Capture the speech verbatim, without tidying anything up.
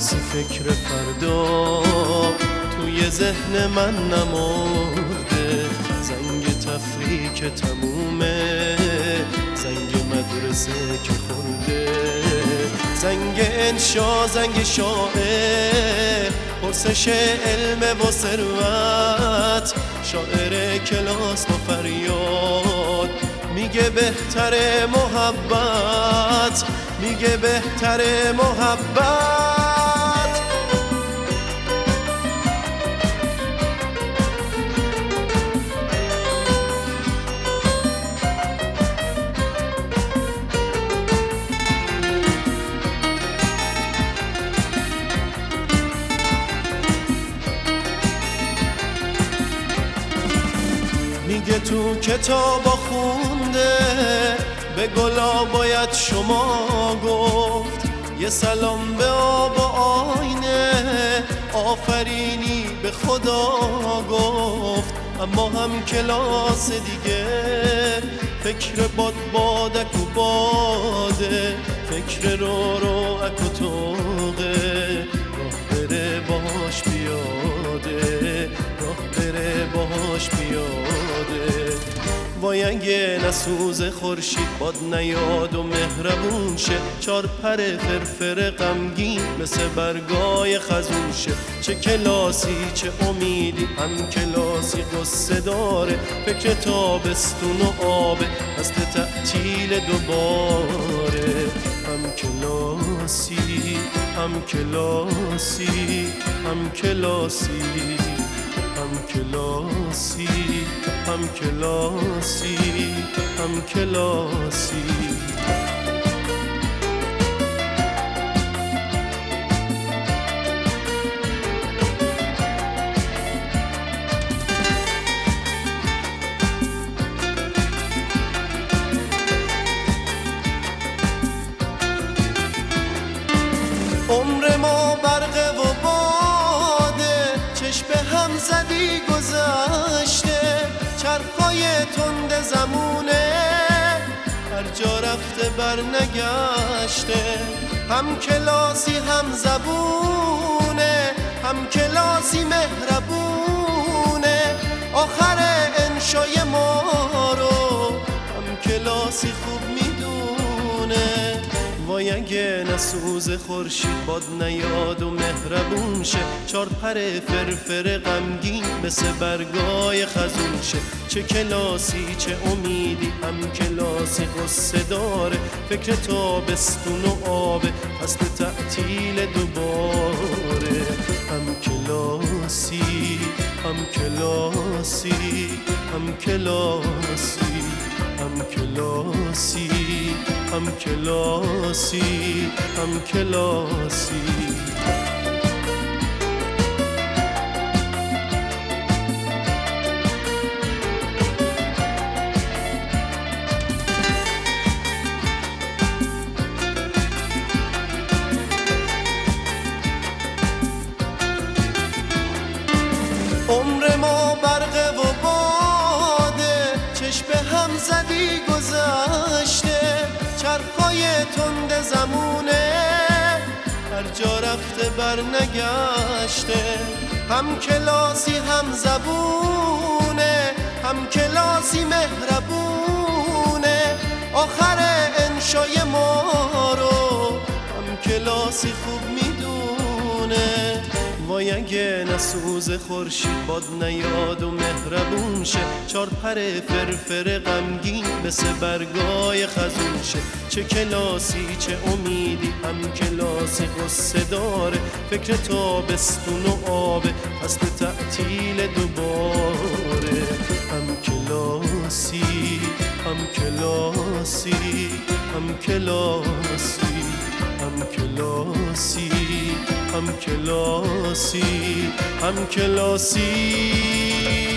کلاسی فکر فردا توی ذهن من نمرده، زنگ تفریح تمومه، زنگ مدرسه که خورده، زنگ انشا، زنگ شاعر، پرسش علم و ثروت، شاعر کلاس با فریاد میگه بهتره محبت، میگه بهتره محبت. میگه تو کتابا خونده به گلا باید شما گفت، یه سلام به آب و آینه، آفرینی به خدا گفت. اما هم کلاس دیگه فکر باد بادک و باده، فکر رو رو اک و توقه، راه بره باش بیاده، راه بره باش بیاده. وای اگه نسوز خورشید باد نیاد و مهربون شه، چار پر فرفر غمگین مثل برگای خزون شه. چه کلاسی چه امیدی، هم کلاسی قصه داره، فکر تابستون و آبه، قصد تعطیل دوباره. هم کلاسی هم کلاسی هم کلاسی هم کلاسی هم کلاسی هم کلاسی. عمر ما برقه و باده، چشم هم زدی گذشته، چرخای تند زمونه، هر جا رفته بر نگشته. هم کلاسی هم زبونه، هم کلاسی مهربونه، آخر انشای ما رو هم کلاسی خوب میدونه. وای اگه نسوز خورشید باد نیاد و مهربون شه، چار پر فرفر غمگین مثل برگای خزون شه. چه کلاسی چه امیدی، هم کلاسی قصه داره، فکر تابستون و آبه، فصل تعطیل دوباره. هم کلاسی هم کلاسی هم کلاسی هم کلاسی هم کلاسی هم کلاسی. عمر ما برقه و باده، چشم هم زدی گذشته، چرخای تند زمونه، هر جا رفته بر نگشته. هم کلاسی هم زبونه، هم کلاسی مهربونه، آخر انشای ما رو هم کلاسی خوب میدونه. وای اگه نسوز خورشید باد نیاد و مهربون شه، چار پر فرفر غمگین مثل برگای خزون شه. چه کلاسی چه امیدی، هم کلاسی قصه داره، فکر تابستون و آبه، فصل تعطیل دوباره. هم کلاسی هم کلاسی هم کلاسی هم کلاسی هم کلاسی هم کلاسی.